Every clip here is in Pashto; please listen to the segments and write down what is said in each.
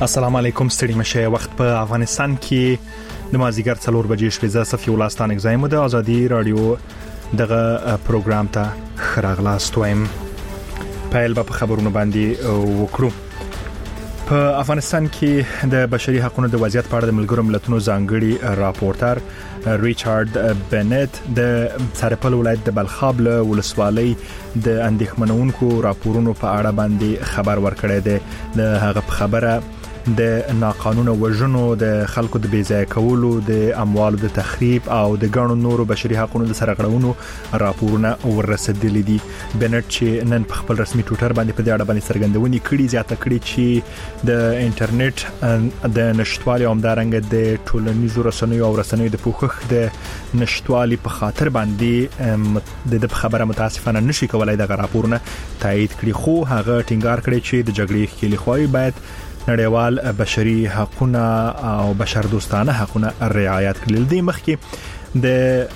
السلام علیکم ستړي مشه وخت په افغانستان کې د مازیګر 4 بجې شوې زه صفي ولستان اگزایم د ازادي رادیو دغه پروګرام ته خراغلاست وایم. پیل په خبرونو باندې وکړو. په افغانستان کې د بشري حقوقو د وضعیت په اړه د ملګرو ملتونو ځانګړي راپورټر ریچارډ بنت د سرپل ولایت د بلخاب له ولسوالۍ د اندېښمنونکو راپورونو په اړه باندې خبر ورکړی دی. د هغه خبره د ناقانونه وژنو، د خلکو د بیځای کولو، د اموالو د تخریب او د ګڼو نورو بشري حقوقو د سرغړونو راپورونه ورسېدلي دي. بنت چې نن په خپل رسمي ټویټر باندې په دې اړه باندې څرګندونې کړې، زیاته کړې چې د انټرنیټ د نشټوالي او همدارنګه د ټولنیزو رسنیو او رسنیو د پوښښ د نشټوالي په خاطر باندې د خبره متاسفانه نشي کولای دغه راپورونه تایید کړي، خو هغه ټینګار کړی چې د جګړې ښکېلې خوای باید نړیوال بشري حقوقونه او بشر دوستانه حقوقونه رعایت کړي. د مخکې د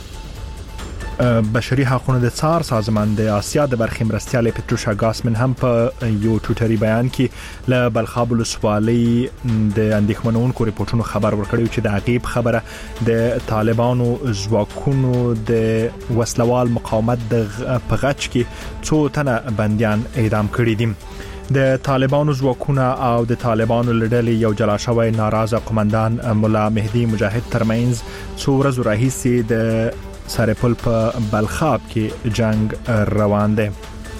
بشري حقوقو د څار سازمان د آسیا د برخې مرستیال پټروشا ګاسمن هم په یو ټویټري بیان کې له بلخاب ولسوالۍ د اندېښمنونکو ریپورتونو خبر ورکړی چې د عقیب خبره د طالبانو ځواکونو د وسلوال مقاومت د پغچ کې څو تنه بنديان اعدام کړي دي. د طالبانو ځواکونه او د طالبانو لړلې یو جلا شوی ناراضه قومندان مولا مهدي مجاهد ترمنځ څو ورځې راهیسې د سرپل په بلخاب کې جنگ روان دی.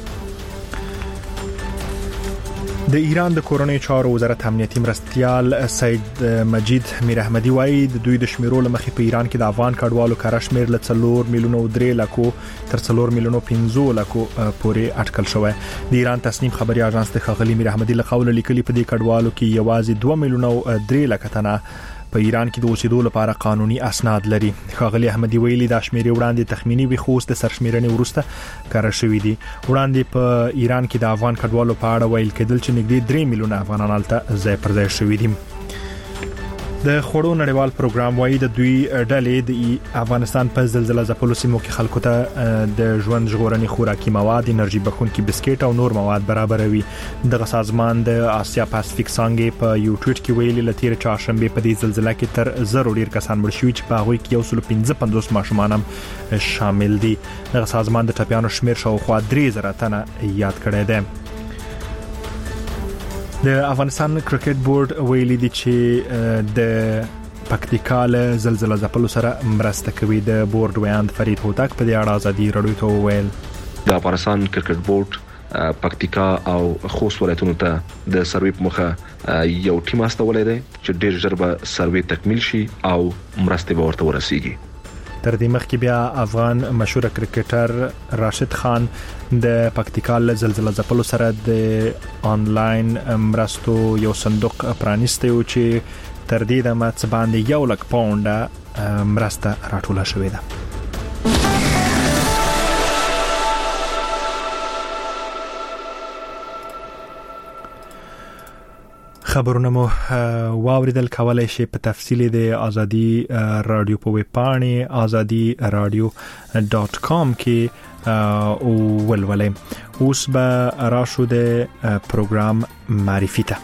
د ایران د کورنۍ چارو وزارت امنیتي مرستیال سید مجید میر احمدی وایي د دوی د شمیرو لمخې په ایران کې د افغان کډوالو کار شمیر له 4 میلیونو 3 لکو تر 4 میلیونو 15 لکو پورې اټکل شوی. د ایران تصنیم خبري اژانس د خغلی میر احمدی له قول لیکلي په دې کډوالو کې یوازې 2 میلیونو 3 لک تنه په ایران کې د اوسېدو لپاره قانوني اسناد لري. خغلی احمدی ویلي د شمیرې وړاندې تخمینی وخوست د سرشمیرنې ورسته کار شوې دي. وړاندې په ایران کې د افغان کډوالو په اړه ویل کېدل چې نږدې 3 میلیونه افغانان هلته ځای پر ځای شوي دي. د خړو نړیوال پروګرام وایي د دوی ډلې د افغانستان په زلزلہ ځپلو سیمو کې خلکو ته د ژوند ژغورنې خوراکي مواد، انرژي بخونکي بسکټ او نور مواد برابروي. دغه سازمان د آسیا پاسفیک څنګه په یو ټویټ کې ویلي لتیر چهارشنبه په دې زلزلہ کې تر 0 ډیر کسان مړ شوي چې په هغه کې 155 ماشومان هم شامل دي. دغه سازمان د ټپيانو شمیر شاوخوا 3000 تنه یاد کړی دی. د افغانستان کرکټ بورډ ویلي دی چې د پکتیکا له زلزلہ ځپلو سره مرسته کوي. د بورډ ویاند فرید هوتک په دې اړه ازادي رادیو ته ویل د افغانستان کرکټ بورډ پکتیکا او خوست ولایتونو ته د سروې په مخه یو ټیم استولې دی چې ډیر ژر به سروې تکمیل شي او مرسته به ورته ورسیږي. تر دې مخکې بیا افغان مشهور کرکټر راشد خان د پکتیکا له زلزلہ ځپلو سره د آنلاین مرستو یو صندوق پرانیسته او چې تر دې د مات باندې 1 لک پاونډه مرسته راټوله شوې ده. خبرونه مو واوریدل، کولای شي په تفصیل د ازادي رادیو په ویب پاڼه azadiradio.com کې ولولئ. اوس به راشو د پروګرام معرفي ته.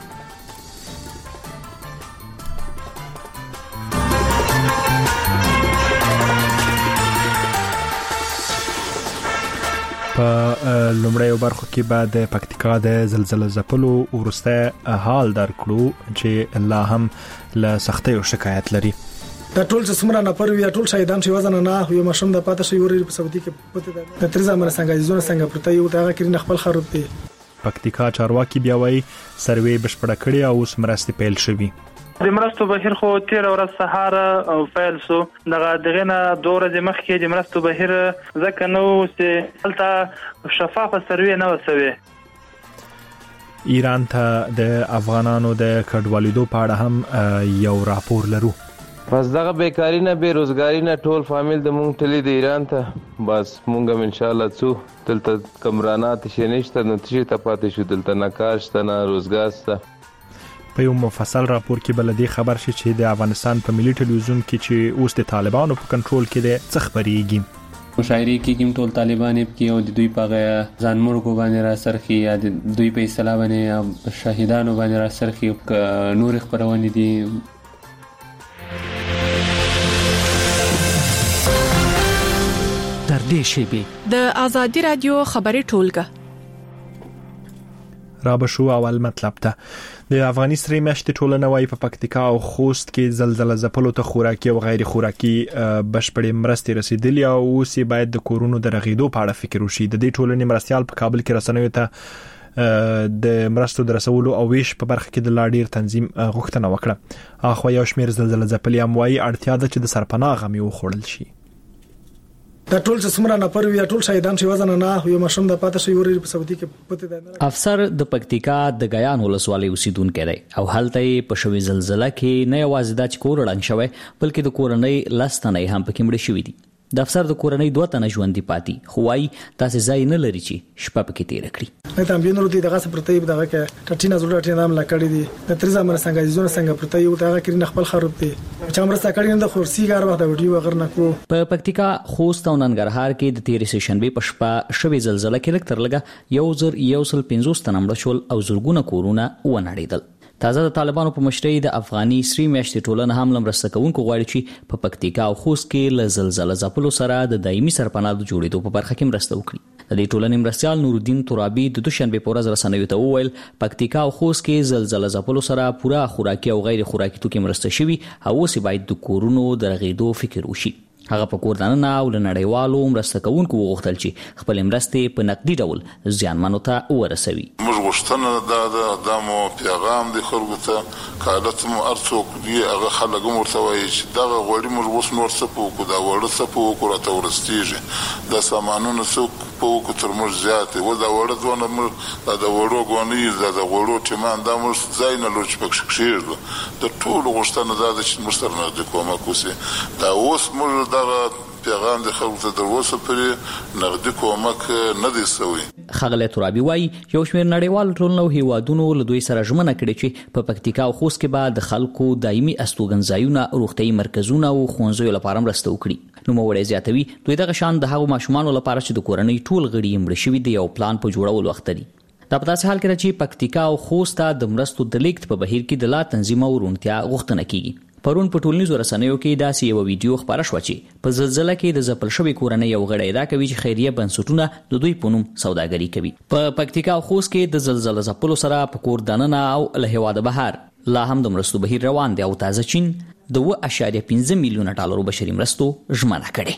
په لومړیو برخو کې بعد پکتیکا د زلزلہ ځپلو ورسته حال درکړو چې لا هم له سختۍ او شکایت لري. د ټول څومره نفر وی ټول شهیدان شي وزن نه یو مشم د پاتې شي ورې په سعودي کې پته ده تر ځامره څنګه ځونه څنګه پرته یو دغه کړي خپل خراب دي. پکتیکا چارواکي بیا وایي سروې بشپړه کړي او اوس مرستې پیل شوي. د مرستو بهیر خو تیر ورځ سهار او فعال سو دغه نه 2 ورځې مخکې د مرستو بهیر ځکه نو چې هلته شفافه سروې نه وسوي. ایران ته د افغانانو د کډوالېدو په اړه هم یو راپور لرو. بس دغه بیکاری نه بیروزګاری نه ټول فامیل د مونږ ټلې د ایران ته بس مونږ هم ان شاء الله څو دلته کمرانات شي نشته نو چې ته پاتې شو دلته نه کار شته نه روزګار شته. په یو مفصل راپور کې بلدي خبر شي چې د افغانستان په ملي ټلویزیون کې چې اوس د طالبانو په کنټرول کې ده څه خبريږي. مشاعرې کې کوم ټول طالبان کې او د دوی په ځان مرګ باندې را سرخي یا د دوی په اصطلاح باندې شهیدانو باندې را سرخي نور خبرونه دي. تر دې شیبې د آزادي رادیو خبري ټولګه را بشو اول مطلب ته د افغاني سری میاشتې ټولنه وايي په پکتیکا او خوست کې زلزلہ ځپلو ته خوراکي او غیر خوراکي بشپړې مرستې رسیدلې او اوس باید د کورونو د رغیدو په اړه فکر وشي. د دې ټولنې مرستيال په کابل کې رسنیو ته د مرستو د رسولو او ویش په برخه کې د لا ډیر تنظیم غوښتنه وکړه. اخو یو شمیر زلزلہ ځپلې هم وايي اړتیا ده چې د سرپناه غمي وخوړل شي. دا ټول چې څومره نفر وي ټول شهیدان شي وزن نه یو مشم د پاتې شي ورې په سعودي کې پته ده. افسر د پکتیکا د غیان ولسوالۍ اوسیدونکو دی او هلته په شوي زلزلہ کې نه یوازې د کور ړنګ شوی بلکې د کورنۍ لاستنې هم پکې مړ شوې دي. د افسر د کورنۍ 2 تنه ژوندۍ پاتې خوای تاسو ځای نه لري چې شپه پکې تیر کړی. نه تم بینرو دي دغه پرته دغه کې ټټینا زړه ټینا نام لکړی دي د ترزه مر څنګه زونه څنګه پرته یو دغه کې نه خپل خراب دي چې امر څنګه د خورسي کار وخت د ویډیو غر نه کو. په پکتیکا خوست او ننګرهار کې د 13 شنبه په شپه شوي زلزلہ کې لکتر لګه 1150 تنه مړ شول او زرګونه کورونه ونړیدل. تازه د طالبانو په مشرۍ د افغاني سری میاشتې ټولنه هم لمرسته کوونکو غواړي چې په پکتیکا او خوست کې له زلزلہ ځپلو سره د دایمي سرپناه د جوړېدو په برخه کې مرسته وکړي. د دې ټولنې مرستيال نورالدین ترابي د دوشنبه په ورځ رسنیو ته وویل پکتیکا او خوست کې زلزلہ ځپلو سره پوره خوراکي او غیر خوراکي توکي مرسته شوي او اوس باید د کورونو د رغیدو فکر وشي. هغه په کور دننه او لنړیوالو مرسته کوونکو وغوښتل چې خپل مرستې په نقدي ډول ځانمنو ته ورسوي. موږ غوښتنه د مو پیغام د خلکو ته کالت مو ارڅوک دی هغه خلک مرته وایي چې دا غوړي موږ وس نور څه پوکو دا وړه څه پوکو راته ورستيږي د سامانونو څوک پوکو تر موږ زیاتې و دا وړه ځونه موږ دا وړو غونی دا وړو ټمان دا موږ ځای نه لوچ پکښ کېږي د ټول غوښتنه دا چې موږ سره نه د کومه کوسي دا اوس موږ دا پیغام د خلکو ته دروسه پرې نقدي کومک نه دی سوی. خغله ترابي وايي یو شمېر نړیوال ټولنو هیوادونو له دوی سره ژمنه کړې چې په پکتیکا او خوست کې به د خلکو دایمي استوګنځایونه روغتي مرکزونه او ښوونځیو لپاره مرسته وکړي. نو موړې زیاتوي دوی دغه شان د هغو ماشومانو لپاره چې د کورنۍ ټول غړي مړ شوي دي یو پلان په جوړولو وخت دی. دا په داسې حال کې چې پکتیکا او خوست د مرستو د لیکت په بهیر کې د لا تنظیم او رونتیا غوښتنه کیږي. پرون په ټولنیزو رسنیو کې داسې یو ویډیو خبره شوه چې په زلزلہ کې د ځپل شوي کورنۍ یو غړی دا کوي چې خیریه بنسټونه د دوی په نوم سوداګري کوي. په پکتیکا او خوست کې د زلزلہ ځپلو سره په کور دننه او له هیواده بهر لا هم د مرستو بهیر روان دی او تازه چین د 1.5 میلیون ډالرو بشري مرستو ژمنه کړې.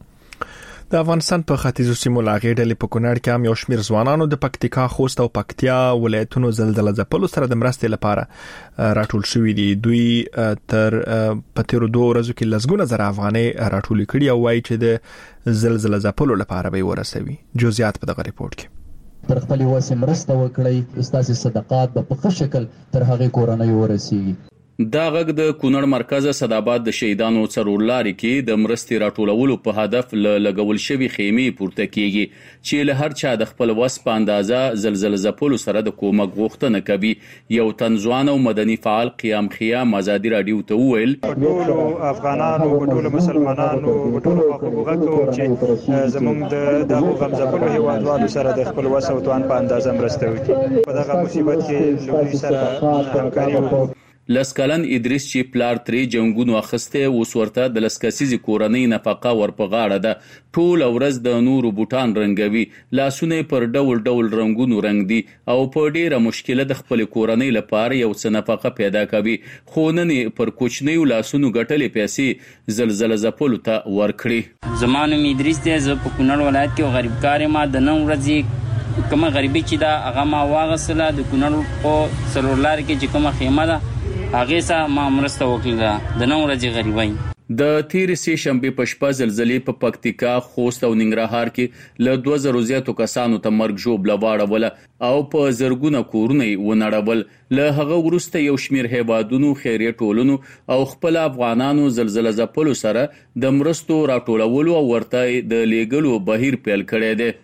د افغانستان په ختیځو سیمو لاغې ډلې په کونړ کې هم یو شمېر ځوانانو د پکتیکا خوست او پکتیا ولایتونو زلزلہ ځپلو سره د مرستې لپاره راټول شوي دي. دوی تر په تیرو 2 ورځو کې لسګونه زره افغانۍ راټول کړي او وایي چې د زلزلہ ځپلو لپاره به ورسوي. جزئیات په دغه ریپورت کې پر خپل وسه مرسته وکړي استاسي صدقات په ښه شکل تر هغه کورنۍ ورسیږي. دا غږ د کونړ مرکز صداباد د شهیدانو څرورلاري کې د مرستې راټولولو په هدف لګول شوی خیمه پورته کیږي چې له هر چا د خپل وس په اندازه زلزلہ ځپلو سره د کومک غوښتنه کوي. یو تنځوان او مدني فعال قیام خیام آزادي رادیو ته وویل ټول افغانانو ټول مسلمانانو ټول خواخوږه کوم چې زموږ د غم ځپلو هیوادوالو سره د خپل وس او توان په اندازه مرسته وکړي. په دغه مصیبت کې لوی سره همکاري وکړو. لسکلن ادریس چې پلار تری جنگونو اخسته اوس ورته د لسکسیزي کورنۍ نفقه ورپغاړه ده. ټول ورځ د نورو بوټان رنگوي لاسونه پر ډول ډول رنگونو رنگ دي او په ډیره مشکله د خپل کورنۍ لپاره یو څه نفقه پیدا کوي. خو نن پر کوچنیو لاسونو ګټلې پیسې زلزلہ ځپلو ته ورکړي. زمانو ادریس ته ز په کونړ ولایت کې غریب کار ما د نن ورځې کومه غریبي چې دا هغه ما واغسله د کونړ په سرورلار کې چې کومه خیمه ده هغه سره ما مرسته وکړه د نن ورځې غریبای. د 13 شنبه په شپه زلزلې په پکتیکا خوست او ننګرهار کې له 2000 زیاتو کسانو ته مرګ ژوبله واړوله او په زرګونه کورونه ونړول. له هغه وروسته یو شمیر هیوادونو خیریه ټولنو او خپل افغانانو زلزلہ ځپلو سره د مرستو راټولولو او ورته د لیګلو بهیر پیل کړی دی.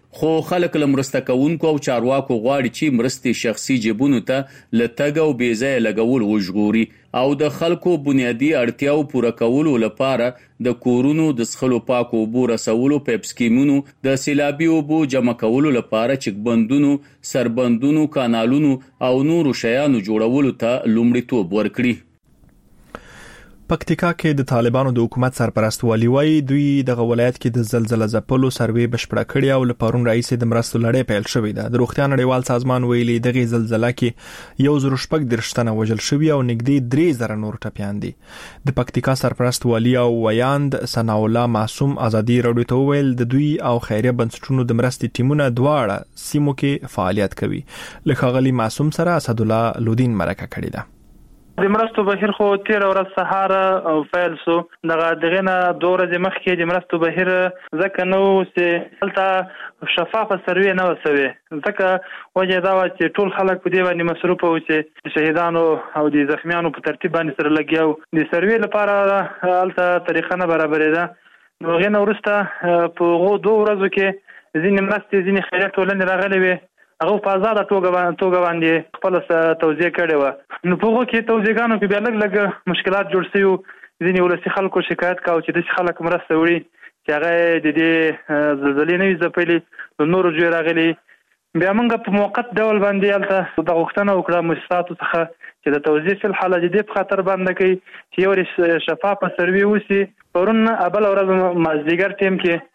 خو خلک له مرسته کوونکو او چارواکو غواړي چې مرستې شخصي جیبونو ته لټګ او بې ځای لګول وژغوري او د خلکو بنیادی اړتیاو پوره کولو لپاره د کورونو د څښلو پاکو اوبو رسولو پیپ سکیمونو د سیلابي اوبو جمع کولو لپاره چک بندونو سربندونو کانالونو او نورو شیانو جوړولو ته لومړیتوب ورکړي. پکتیکا کې د طالبانو د حکومت سرپرست والي وایي دوی د ولایت کې د زلزلې ځپلو سروې بشپړه کړې او لپارون رئیس د مرستو لړۍ پیل شوې ده. د روغتیا نړیوال سازمان ویلي دغه زلزلې کې 1.8 تنه وژل شوي او نږدې 3000 نور ټپيان دي. د پکتیکا سرپرست والي او ویاند ثنا الله معصوم ازادي راډیو ته ویل د دوی او خیریه بنسټونو د مرستې ټیمونه دواړه سیمو کې فعالیت کوي. لخغلی معصوم سره اسد الله لودین مرکه کړې ده. د مرستو بهیر خو 13 ورځ سهار او فعال سو دغه نه 2 ورځې مخکې د مرستو بهیر ځکه نو چې هلته شفافه سروې نه وسوي ځکه وجه دا و چې ټول خلک په دې باندې مصروف وو چې شهیدانو او د زخمیانو په ترتیب باندې سره لګیاو د سروې لپاره هلته طریقه نه برابرې ده. نو غنه ورسته په 2 ورځو کې ځینې مرستې ځینې خیریه ټولنې راغلي وي هغه په آزاد توګه باندې خپل توزیع کړي و. نو په هغه کې توزیعګانو کې بیا لږ مشکلات جوړ شوي ځینې ولسي خلکو شکایت کاوه چې د خلک مرسته وړي چې هغه د دې زلزلې نه وي ځپلي د نورو ځای راغلي. بیا موږ په موقت ډول باندې هلته د غوښتنه وکړه مؤسساتو څخه چې د توزیع فی الحال د دې په خاطر باندې کوي چې یو شفافه سروې وشي. پرون بل ورځ مازدیګر ټیم کې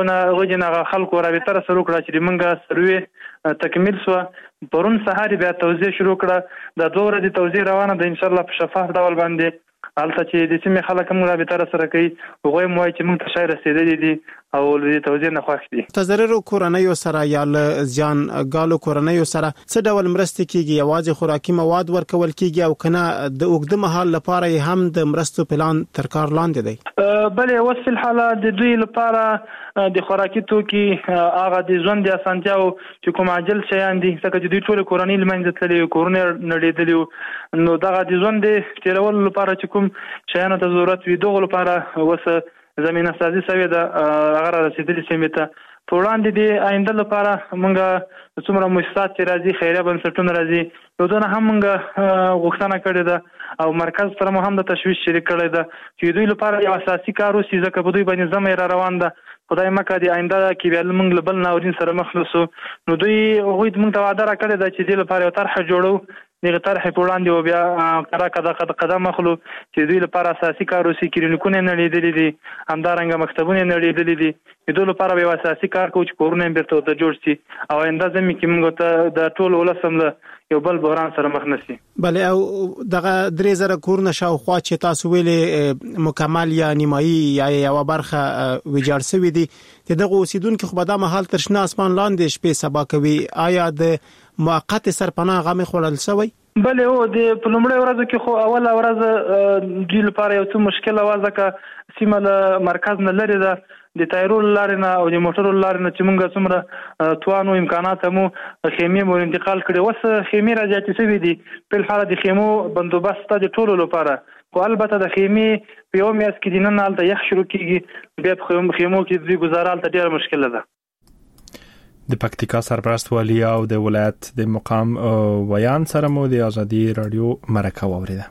غوښنه خلکو رابطه سره وکړه چې موږ سروې تکمیل شو. پرون سهار بیا توزیع شروع کړه د 2 ورځې توزیع روانه ده ان شاء الله په شفاف ډول باندې. البته چې د سیمې خلک هم رابطه سره کوي هغه مو چې موږ ته شای رسیدلې دي او د توزیع نه خوښ دي. تضرر کورنۍ سره یا ځان غالو کورنۍ سره څه ډول مرستې کیږي؟ یوازې خوراکي مواد ورکول کیږي او کنه د اوږد مهال لپاره هم د مرستو پلان تر کار لاندې دی؟ بلې اوس په حال د دوی لپاره د خوراکي توکي هغه د ژوند د اسانتیاو چې کوم عاجل شیان دي ځکه چې دوی ټول کورنۍ لمنځه تللي کورونه نړېدلي نو دغه د ژوند د تیرول لپاره چې کوم شیانو ته ضرورت وي دغه لپاره وسه زمينه سازي سوي ده هغه رسیدلي سیمه ته. په وړاندې د آینده لپاره موږ څومره مؤسسات چې راځي خیریه بنسټونه راځي نو دونه هم موږ غوښتنه کړې ده او مرکز سره مو هم د تشویش شریک کړی ده چې دوی لپاره یو اساسي کار وشي ځکه په دوی باندې زموږ را روان ده. خدای مکه د آینده کې بیا موږ له بل ناورین سره مخ نشو. نو دوی هغوی موږ ته وعده راکړې ده چې د لپاره یو طرح جوړو دغه طرح په وړاندې او بیا قدم اخلو چې دوی لپاره اساسي کار وشي کلینیکونه نړېدلې دي همدارنګه مکتبونه نړېدلې دي د دوی لپاره یو اساسي کار کوي چې کورونه بیرته د جوړ شي او آینده زمي کې موږ ته د ټول ولسم یو بل بحران سره مخ نشي. بله او دغه 3000 کورونه شاوخوا چې تاسو ویلې مکمل یا نیمایي یا یو برخه ویجاړ شوی دي دغه اوسیدونکو خو به د محل تر شنه اسمان لاندې شپې سبا کوي آیا د موقت سرپناه غمه خلل شوی؟ بله او د پلمړی ورځو کې خو اوله ورځ دوی لپاره یو څه مشکل و ځکه سیمه له مرکز نه لري ده د تایرول لارې نه او د موټرو لارې نه چې موږ څومره توانو امکانات مو خیمې مو انتقال کړي وس خیمې راځي چې دي په حال د خیمو بندوبست د ټولو لپاره خو البته د خیمې په یو میاس کې دینه نه الته یخ شروع کیږي بیا په خیمو کې د گزاره الته ډیر مشکل ده. د پکتیکا سرپرست والي او د ولایت د مقام ویان سره مو د ازادي رادیو مرکه واوریده.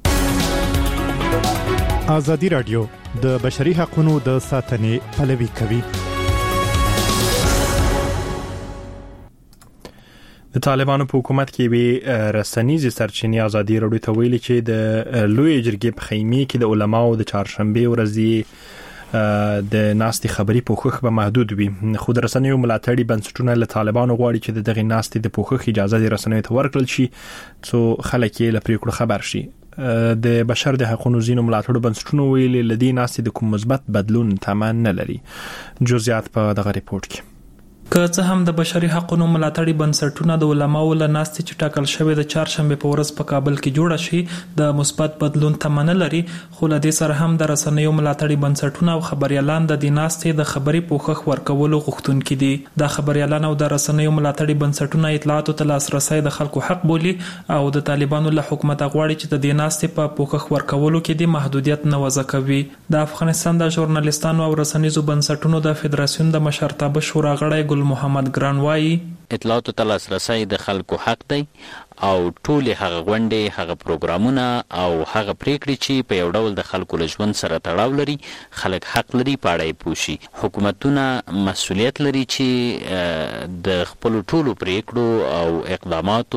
ازادي رادیو د بشري حقوقو د ساتنې پلوي کوي. د طالبانو په حکومت کې به رسنیزي سرچینې ازادي رادیو ته ویلي چې د لوی جرګې په خیمه کې د علماو د چهارشنبه ورځې د ناستي خبري پوښښ به محدود وي. خو د رسنیو ملاتړي بنسټونه له طالبانو غواړي چې دغه ناستي د پوښښ اجازه د رسنیو ته ورکړل شي څو خلک یې له پریکړو خبر شي. د بشر د حقوقو زینو ملاتړو بنسټونو ویلي لدی ناستي د کوم مثبت بدلون تمن نه لري. جزئیات په دغه ریپورت کې. که څه هم د بشري حقوقو ملاتړي بنسټونه د علماو له ناستي چې ټاکل شوی د چهارشنبه په ورځ په کابل کې جوړ شي د مثبت بدلون تمن لري خو له دې سره هم د رسنیو ملاتړي بنسټونه او خبريالان د دې ناستي د خبري پوښښ ورکولو غوښتونکي دي. د خبريالان او د رسنیو ملاتړي بنسټونه اطلاعاتو ته لاسرسي د خلکو حق بولي او د طالبانو له حکومت غواړي چې د دې ناستي په پوښښ ورکولو کې د محدودیت نه وضع کوي. د افغانستان د ژورنالیستانو او رسنیزو بنسټونو د فدراسیون د مشرتابه شورا غړی ګل ګل محمد ګران وایي اطلاعاتو ته لاسرسی د خلکو حق دی او ټولې هغه غونډې هغه پروګرامونه او هغه پریکړې چې په یو ډول د خلکو له ژوند سره تړاو لري خلک حق لري په اړه یې پوه شي. حکومتونه مسؤلیت لري چې د خپلو ټولو پریکړو او اقداماتو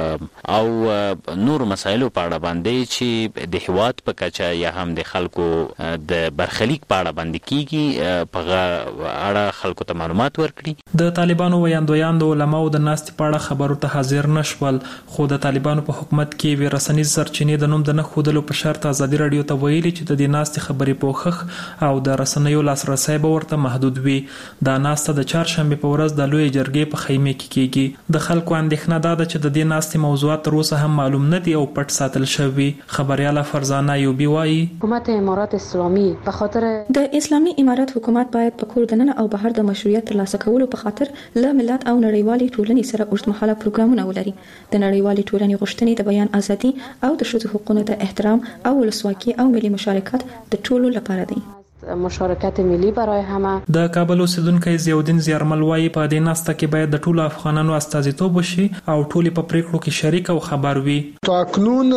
او نورو مسایلو په اړه باندې چې د هیواد په کچه یا هم د خلکو د برخلیک په اړه باندې کیږي په اړه خلکو ته معلومات ورکړي. د طالبانو ویاندویان د علماو د ناستې په اړه خبرو ته حاضر نشول، خو د طالبانو په حکومت کې وی رسنیز سرچینې د نوم د نه ښودلو په شرط ازادي رادیو ته ویلي چې د دې ناستې خبرې پوښښ او د رسنیو لاسرسی به ورته محدود وي. دا ناسته د چهارشنبې په ورځ د لوی جرګې په خیمه کې کیږي. د خلکو اندېښنه دا ده چې د دې ناستې موضوعات تر اوسه هم معلوم نه دي او پټ ساتل شوي. خبرياله فرزانه ایوبی وایي حکومت امارات اسلامي په خاطر د اسلامي امارات حکومت باید په کور دننه او بهر د مشروعیت ترلاسه کولو په خاطر له ملت او نړیوالې ټولنې سره اوږدمهاله پروګرامونه ولري. د نړیوالې ټولنې غوښتنې د بیان ازادي او د ښځو حقوقو ته احترام او ولسواکي او ملي مشارکت د ټولو لپاره دی. مشارکت ملی برای همه. د کابل اوسیدونکو ضیاءالدین زیارمل وایي په دې ناسته کې باید د ټولو افغانانو استازیتوب وشي او ټول په پریکړو کې شریک او خبر وي. تاکنون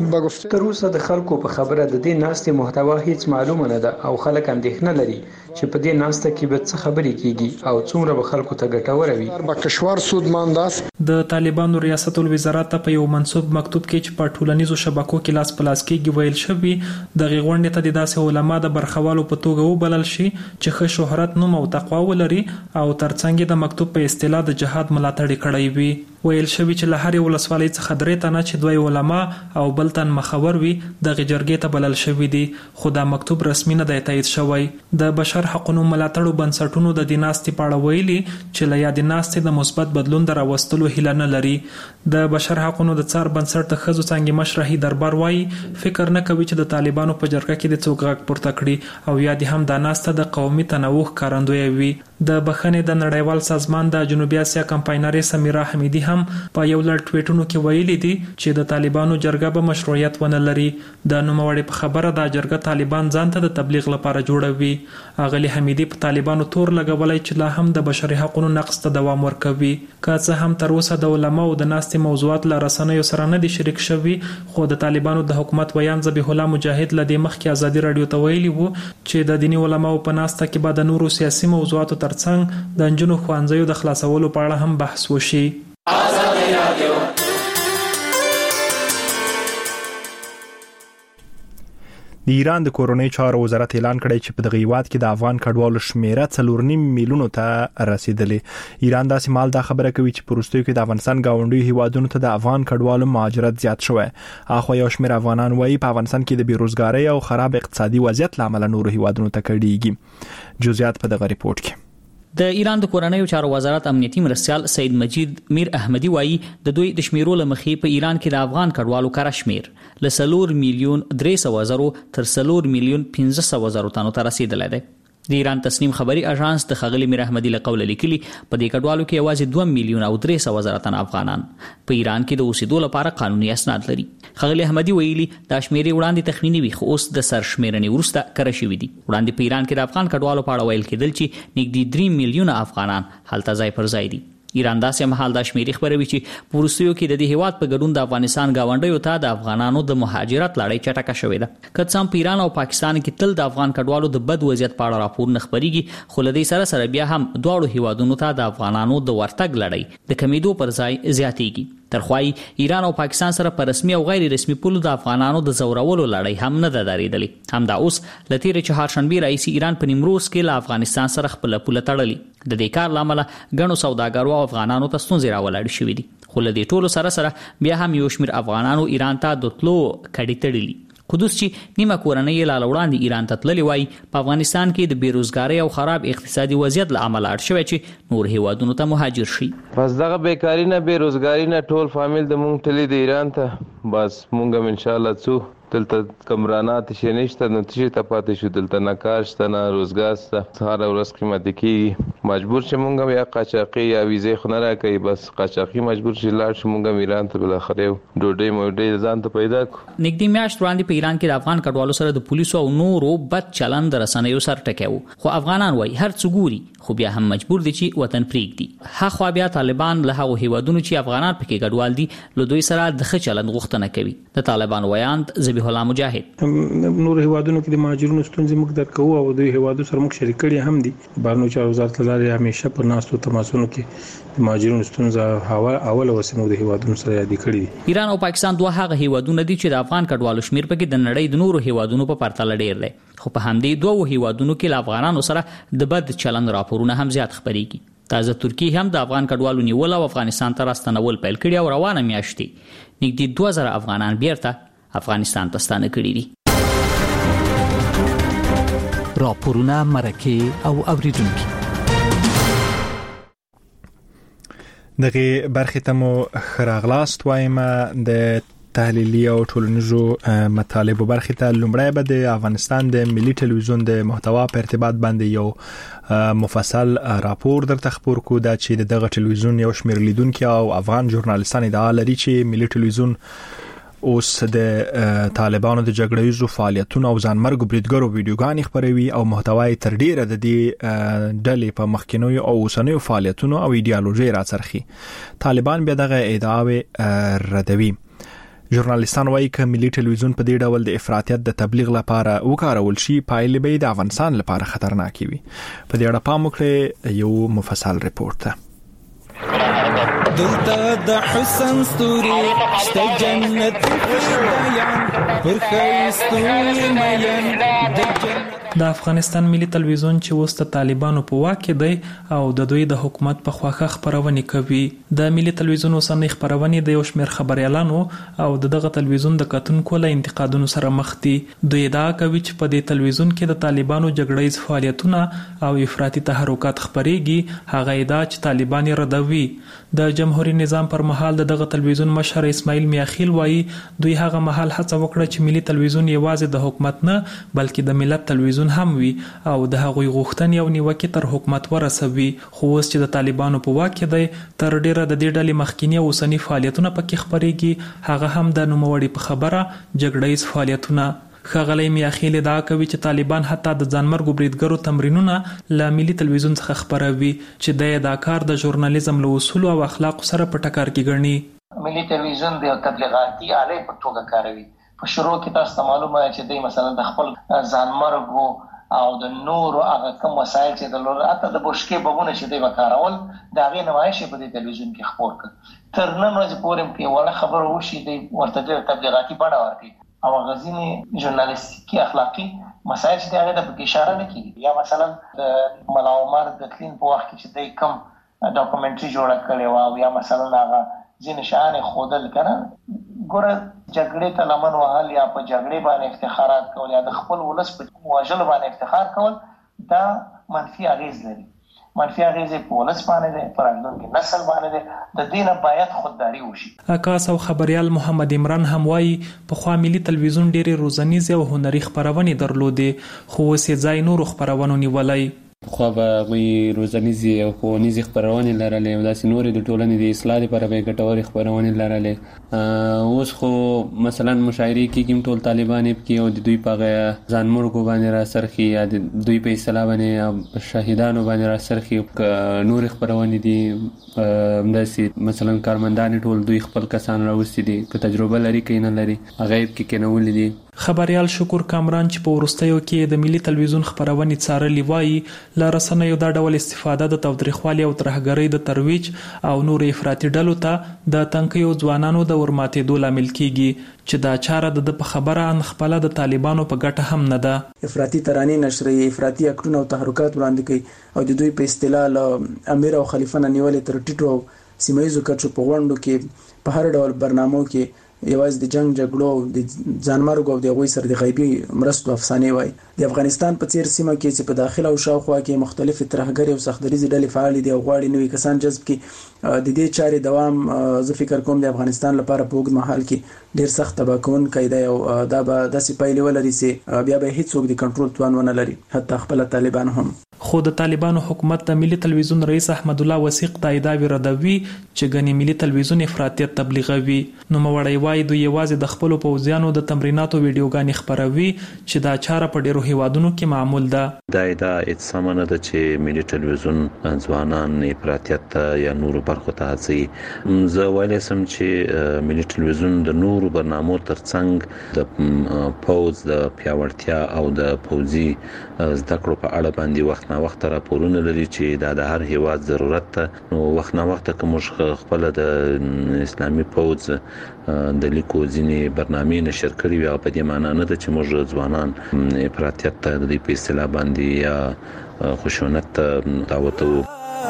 تر اوسه د خلکو په خبره د دې ناستې محتوا هیڅ معلومه نه ده او خلک اندېښنه لري چې په دې ناسته کې به څه خبرې کیږي او څومره به خلکو ته ګټوره وي. بکشوار سودمانداس د طالبانو ریاست الوزارت ته په یو منسوب مکتوب کې چې په ټولنیزو شبکو کې لاس په لاس کېږي ویل شوی د غونډې ته د داسې علما د برخوالو په توګه وبلل شي چې ښه شهرت نوم او تقوا ولري او ترڅنګ د مکتوب په اصطلاح د جهاد ملاتړ کړی وي. ویل شوی چې له هر ولسوالۍ څخه درې تنه چې دوی علما او بل تن مخور وي د جرګې ته بلل شوی دي، خو دا مکتوب رسمي نه دی تایید شوی. د بشر حقوقو ملاتړو بنسټونو د دې ناستې په اړه ویلي چې له یادې ناستې د مثبت بدلون راوستلو هیله نه لري. د بشر حقوقو د څار بنسټ د ښځو څنګه مشرحي دربار وایي فکر نه کوي چې د طالبانو په جرګه کې د څوک غږ پورته کړي او یا د هم د ناسته د قومي تنوع ښکارندوی وي. د بخښنې د نړیوال سازمان د جنوبي اسیا کمپاینرې سمیرا حمیدي هم په یو لړ ټویټونو کې ویلي دي چې د طالبانو جرګه به مشروعیت ونه لري. د نوموړي په خبره د جرګه طالبان ځان ته د تبلیغ لپاره جوړوي. اغلی حمیدي په طالبانو تور لګولای چې لا هم د بشري حقوقو نقض ته دوام ورکوي. که څه هم تر اوسه د علماو د ناستې موضوعات له رسنیو سره نه دي شریک شوي، خو د طالبانو د حکومت ویان ذبیح الله مجاهد له دې مخکې ازادي رادیو ته ویلي وو چې د دیني علماو په ناسته کې به د نورو سیاسي موضوعاتو ترڅنګ د نجونو ښوونځیو د خلاصولو په اړه هم بحث وشي. د ایران د کورونی چارو وزارت اعلان کړی چې په دغه هیواد کې د افغان کډوالو شمیره 4.5 میلیونو ته رسیدلې. ایران داسې مال دا خبره کوي چې په وروستیو کې د افغانستان گاونډي هیوادونو ته د افغان کډوالو مهاجرت زیات شوی. اخو یو شمېر افغانان وایي په افغانستان کې د بیروزګاری او خراب اقتصادي وضعیت لامل نورو هیوادونو ته کډیږي. جزئیات په دغه ریپورت کې. د ایران د کورنیو چارو وزارت امنیتي مرستیال سید مجید میر احمدی وایي د دوی د شمیرو لمخې په ایران کې د افغان کډوالو کار شمیر ل 4 میلیون 300,000 تر 4 میلیون 500,000 تنو ته رسیدلی دی. د ایران تسنیم خبري اژانس د خغلی میر احمدی له قوله لیکلي په دې کډوالو کې یوازې 2 میلیون او 300,000 تن افغانان په ایران کې د اوسېدو لپاره قانوني اسناد لري. خغلی احمدی ویلي دا شمیرې وړاندې تخمینی وي خو اوس د سرشمیرنې وروسته کړه شوې دي. وړاندې په ایران کې د افغان کډوالو په اړه ویل کېدل چې نږدې 3 میلیونه افغانان هلته ځای پر ځای دي. ایران داسې مهال د شمیرې خبروي چې په وروستیو کې د دې هیواد په ګډون د افغانستان گاونډیو ته د افغانانو د مهاجرت لړۍ چټکه شوې ده. که څه هم په ایران او پاکستان کې تل د افغان کډوالو د بد وضعیت په اړه راپور نه خبريږي، خو له دې سره بیا هم دواړو هیوادونو ته د افغانانو د ورتګ لړۍ د کمیدو پر ځای زیاتېږي. ترخوای ایران او پاکستان سره په رسمي او غیر رسمي پولو د افغانانو د زورولو لړۍ هم نه ده درېدلې. هم دا اوس لتیر چهارشنبه رئیس ایران په نیمروز کې له افغانستان سره خپل پوله تړلې. د دې کار لامل غنو سوداګرو او افغانانو ته ستونزې راولاړې شوې دي. خو له دې ټولو سره بیا هم یو شمېر افغانانو ایران ته د تلو کډې تړلې. قدوس چې نیمه کورنۍ لاله وړاندې ایران ته تللی وای په افغانستان کې د بیروزګاری او خراب اقتصادي وضعیت له امله اړ شوی چې نور هیوادونو ته مهاجر شي. بس دغه بیکاری نه بیروزګاری نه ټول فامیل د مونږ تللی د ایران ته بس مونږ هم ان شاء الله څو دلته کمرانات شي نشته نو چې ته پاتې شو دلته نه کار شته نه روزګار شته هر ورځ قیمتي کیږي مجبور چې مونږ یا قاچاقي یا ویزه خو نه راکوي، بس قاچاقي مجبور چې لاړ شو مونږ ایران ته بالاخره ډوډۍ ځان ته پیدا کو. نږدې میاشت وړاندې په ایران کې د افغان کډوالو سره د پولیسو او نورو بد چلند رسنیو سره ټکیو، خو افغانان وایي هر څه ګوري خو بیا هم مجبور دي چې وطن پرېږدي. هاخوا بیا طالبان له هغو هیوادونو چې افغانان پکې کډوال دي له دوی سره د ښه چلند غوښتنه کوي. د طالبان ویاند ذبیح الله مجاهد: نور هیوادونو کې د مهاجرینو ستونزې موږ درک کوو او د هیوادو سره موږ شریک کړي هم دي. بهرنیو چارو وزارت لاره همیشه په ناستو تماسونو کې د مهاجرینو ستونزې اول وسنو د هیوادونو سره یاد کړي دي. ایران او پاکستان دوه هغه هیوادونه دي چې د افغان کډوالو شمیر پکې د نړۍ د نورو هیوادونو په پرتله ډیر دی، خو په همدې دوه هیوادونو کې له افغانانو سره د بد چلند راپورونه هم زیات خبريږي. تازه ترکی هم د افغان کډوالو نیول او افغانستان ته راستنول پیل کړي او روانه میاشتې نږدې 2000 افغانان بیرته افغانستان ته ستانه کړي دي. راپورونه مرکه او اوریدونکو دغه برخه ته مو خراغلاست وایم. د تحلیلي او ټولنیزو مطالبو برخه ته لومړی به د افغانستان د ملي ټلویزیون د محتوا په ارتباط باندې یو مفصل راپور درته خبر کو دا چې دغه ټلویزیون یو شمېر لیدونکو او افغان ژورنالیستان ادعا لري چې ملي ټلویزیون اوس د طالبانو د جګړهیزو فعالیتونو او ځانمرګو بریدګرو ویډیوګانې خبروي او محتوای تر ډیره د دې ډلې په مخکینیو او اوسنیو فعالیتونو او ایډیالوژي راڅرخي. طالبان بیا دغه ادعاوې ردوي. ژورنالیستان وايي چې ملي ټلویزیون په دې ډول د افراطیت د تبلیغ لپاره وکارول شي پایلې به د افغانستان لپاره خطرناک وي. په دې اړه پام وکړئ یو مفصل ریپورت ته. دلته د حسن ستوري شته جنت بیان پر خیستوري مین د جنت. د افغانستان ملي تلویزیون چې اوس د طالبانو په واک کې دی او د دوی د حکومت په خواخه خبرونه کوي. د ملي تلویزیون اوسنۍ خبرونه د یو شمېر خبريالانو او دغه تلویزیون د کتونکو له انتقادونو سره مخ دي. دوی ادعا کوي چې په دې تلویزیون کې د طالبانو جګړهیز فعالیتونه او افراطي تحرکات خبريږي. هغه ادعا چې طالبان ردوي. د جمهوریت نظام پر مهال دغه تلویزیون مشر اسماعیل میاخیل وایي دوی هغه مهال هڅه وکړه چې ملي تلویزیون یوازې د حکومت نه بلکې د ملت تلویزیون هم وي او د هغوی غوښتنې او نیوکې تر حکومت ورسوي. خو اوس چې د طالبانو په واک کې دی تر ډیره د دې ډلې مخکینی او اوسنی فعالیتونه پکې خبريږي. هغه هم د نوموړي په خبره جګړهیز فعالیتونه. ښاغلی میاخیل ادعا کوي چې طالبان حتی د ځانمرګو بریدګرو تمرینونه له ملي تلویزیون څخه خبروي چې د دا کار د ژورنالیزم له اصول او اخلاق سره په ټکر کې ګڼي. ملي تلویزیون د تبلیغاتي آلې په توګه کاروي. په شروع کې تاسو معلومه چې دوی مثلا د خپل ځانمرګو او د نورو هغه کوم وسایل چې د لور اته د بوشکې بمونه چې دوی وکارول دا غي نمایش په دې تلویزیون کې خبر کړ. تر نن ورځې پورې په وړه خبرو وشي د ورته تبلیغاتي بڼه ورکړي او غزيني ژورنالیستیکي اخلاقی مسایل چې هغه د اشاره نه کوي. یا مثلا د ملا عمر د کلین په وخت کې چې د کم ډاکومنټري جوړ کړي او یا مثلا هغه ځین شان خودل کړه ګوره جګړې ته لمن وهل یا په جګړې باندې افتخارات کول یا د خپل ولس په وژل باندې افتخار کول دا منفي اغیز لري. منفي اغیزې په ولس باندې ده، پر راتلونکي نسل باندې ده. د دینه باید خودداري وشي. عکاس او خبريال محمد عمران هم وایي په خوا ملي تلویزیون ډېری روزنیز او هنري خبرونه درلودې خو اوس یې ځای نور خبرونه نیولای. خو به غوي روزنیزي او ښوونیزي خبرونه لرلې او داسې نورې د ټولنې د اصلاح لپاره به ګټورې خبرونه لرلې. اوس خو مثلا مشاعرې کې ټول طالبان کې او د دوی په ځانمرګو باندې را سرخي یا د دوی په اصلاح باندې شهیدانو باندې را سرخي نور خبرونه دي. داسې مثلا کارمندان ټول دوی خپل کسان راوستي دي که تجربه لري کې نه لري غیب کې کېنول دي. خبريال شکر کامران چې په ورستیو کې د ملي تلویزیون خبرونه څارلې وایي له رسنیو دا ډول استفاده د تاوتریخوالي او ترهګرۍ د ترویج او نور افراطي ډلو ته د تنکیو ځوانانو د ورماتېدو لامل کیږي چې دا چاره د په خبره ان خپل د طالبانو په ګټه هم نه ده. افراطي ترانې نشري افراطي اکټونه او تحرکات وړاندې کوي او د دوی په اصطلاح له امیر او خلیفہ نه نیولې تر ټیټو سیمایي کچو په غونډو کې په هر ډول برنامو کې یوازې د جنگ جګړو او د ځانمرګو او د غوي سره د غیبي مرستو افسانې وای. د افغانستان په څیر سیمه کې چې په داخله او شاوخوا کې مختلف ترهګری او سختدریزي ډلې فعال دي او غواړي نوې کسان جذب کړي د دې چارې دوام زه فکر کوم د افغانستان لپاره په اوږد مهال کې ډیر سخت تباکون کوي او دا به داسې پایلې ولري چې بیا به هیڅوک د کنټرول توان ونه لري حتی خپل طالبان هم. خو خو د طالبانو حکومت د ملي تلویزیون رئیس احمد الله وثیق دا ادعا ردوي چې ګنې ملي تلویزیون افراطیت تبلیغوي. نو مړی وایي دوی یوازې د خپل پوځیانو د تمریناتو ویډیوګانې خپروي چې دا چاره په ډیرو هیوادونو کې معمول ده. دا اتصام نه ده چې ملي تلویزیون ځوانان افراطیت یا نورو برخو ته هڅوي. زه ویلی سم چې ملي تلویزیون د نورو برنامو ترڅنګ د پوز د پیاوړتیا او د پوزي زده کړو په اړه باندې وخت نه وخت راپورونه لري چې دا د هر هیواد ضرورت ده. نو وخت نه وخت کوم خپل د اسلامي پوز د لیکو ځینې برنامې نشر کړي وي او په دې معنی نه ده چې موږ ځوانان افراطیت ته د دې په اصطلاح باندې یا خشونت ته دعوت وو.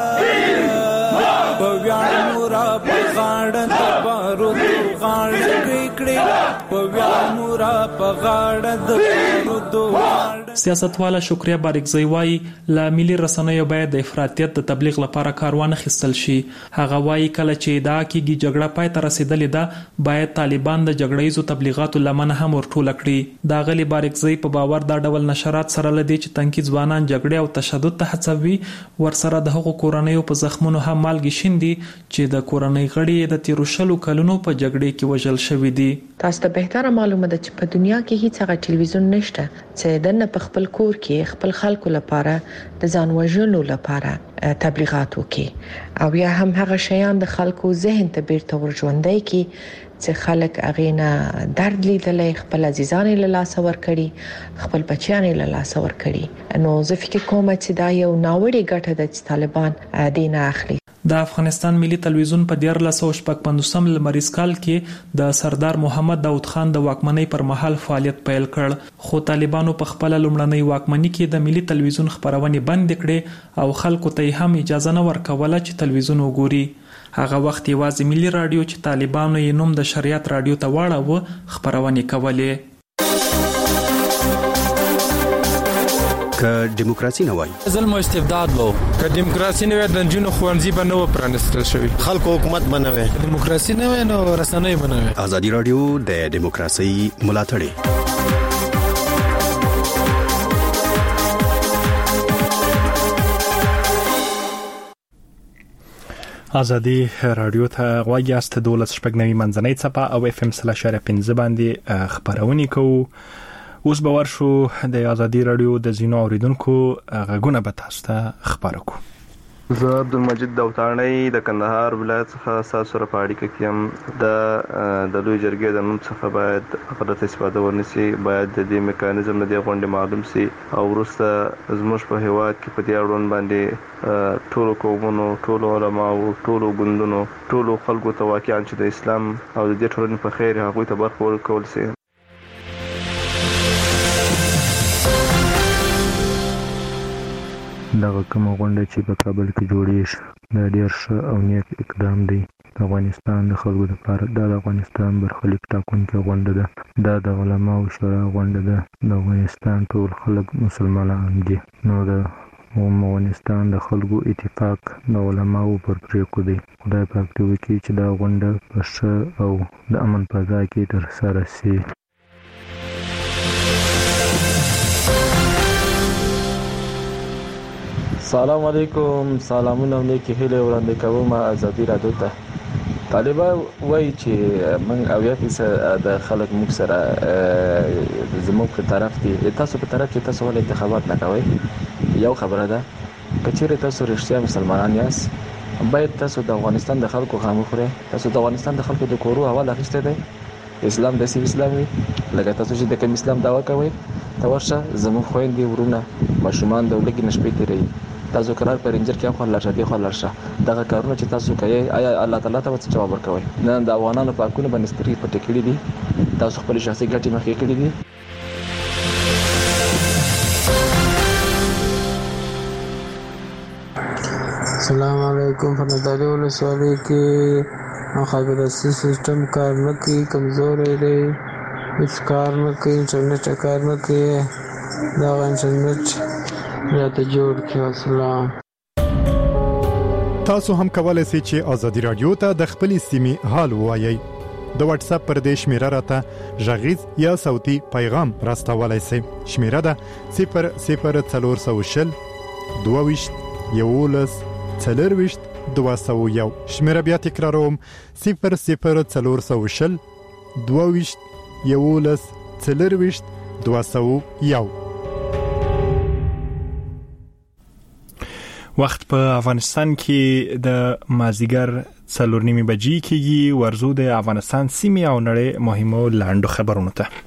پویانو را پغاړه د بارو غاړه کړي پویانو را پغاړه د بارو. سیاستواله شکریا بارکزی وایي لا ملي رسنیو باید د افراطیت د تبلیغ لپاره کاروان خستل شي. هغه وایي کله چې دا کیږي جګړه پای ته رسیدلې ده باید طالبان د جګړهیزو تبلیغاتو لمنه هم ورټوله کړي. دا غلي بارکزی په باور دا ډول نشرات سره لدی چې تنکي ځوانان جګړه او تشدد ته هڅوي ورسره د هغو کورنیو په زخمونو هم مالګي شیندي چې د کورنۍ غړي د 13 کلونو په جګړې کې وژل شوی دي. تاسو ته بهتره معلومه ده چې په دنیا کې هیڅ هغه ټلویزیون نشته چې دنه په خپل کور کې خپل خلکو لپاره د ځان وژلو لپاره تبلیغات وکړي او یا هم هغه شیان د خلکو ذهن ته بیرته ورژوندۍ کړي چې خلک اغینا درد لیدلې خپل عزیزان له لاس ور کړي خپل بچیان له لاس ور کړي. نو زه فکر کوم چې دا یو ناوړي ګټه ده چې طالبان دین اخلي. د افغانستان ملي تلویزیون په 1455 لمریز کال کې د سردار محمد داود خان د واکمنۍ پر مهال فعالیت پیل کړ خو طالبانو په خپل لومړنۍ واکمنۍ کې د ملي تلویزیون خبرونه بند کړې او خلکو ته هم اجازه نه ورکوله چې تلویزیون وګوري. هغه وخت یوازې ملي رادیو چې طالبانو یې نوم د شریعت رادیو ته واړاوه خبرونه کولې. که دیموکراسي نه وای ظلم او استبداد وو که دیموکراسي نه وای د جنونو خوانزي به نه پرانستل شوی خلکو حکومت بنوي دیموکراسي نه وای نو رسنۍ بنوي. ازادي رادیو د دیموکراسي ملاتړ ازادي رادیو ته غواړئ 12 شپږ منځنۍ صفه او FM 3.5 باندې خبرونه کوو. اوس به ورشو د ازادي رادیو د زینو اوریدونکو غږونه به تاسو ته خبرو کو. زه عبدالمجید دوتانی د کندهار ولایت څخه تاسو سره په اړیکه کې یم. د لوی جرګې د نوم څخه باید غلط استفاده ورنشي باید د دې میکانیزم نه دی غونډه معلوم سي او وروسته زموږ په هیواد کې په دې اړوند باندې ټولو قومونو ټولو علماو ټولو ګوندونو ټولو خلکو ته واقعا چې د اسلام او د دې ټولنې په خیر هغوی ته برخه ورکول سي. دغه کومه غونډه چې په کابل کې جوړې شوه دا ډېر ښه او نیک اقدام دی. د افغانستان د خلکو لپاره دا د افغانستان برخلیک ټاکونکې غونډه ده. دا د علماو شورا غونډه ده. د افغانستان ټول خلک مسلمانان دي نو د افغانستان د خلکو اتفاق د علماو پر پریکړه دی. خدای پاک دې وکړي چې دا غونډه په ښه او د امن فضا کې ترسره شي. سلام علیکم سلامونه نیکی هیله وړاندې کوم ازادي رادیو ته. طالبان وایي چې من او 1% د خلک موږ سره زموږ په طرف دي. تاسو په طرف چې تاسو ول انتخابات نه کوئ یو خبره ده کچېره تاسو رښتیا مسلمانان یاست باید تاسو د افغانستان د خلکو غم خورئ. تاسو د افغانستان د خلکو د کورو حواله اخیسته دی اسلام د سی اسلامي لکه تاسو چې د کوم اسلام دعوا کوئ تورشه زموږ خويندې ورونه ماشومان د ولګي نشپې تیري تاسو قرار پر انجر کې خپل لارښه دی خپل لارښه دغه کارونه چې تاسو کوي آیا الله تعالی ته څه جواب ورکوي؟ نه د افغانانو په حقونو باندې سترګې پټې کړې دي. تاسو خپل شخصي ګټې مخې کړې دي. السلام علیکم فناداری ولسوالی کې مخابراتي سیستم کار نه کوي کمزورې دی هیڅ کار نه کوي انټرنیټ کار نه کوي دا انټرنیټ یا ته جوړ کړئ. السلام تاسو هم کولای شئ چې ازادي رادیو ته د خپل سیمې حال ووایئ. د واتس اپ پر دې شمیره راته غږیز یا صوتي پیغام راستولای شئ. شمیره ده 00440 22 11 40 201. شمیره بیا تکراروم 00 22 11 40 201. وخت په افغانستان کې د مازیګر 4:30 بجې کېږي. ورزو د افغانستان سیمې او نړۍ مهمو لاندو خبرونو ته.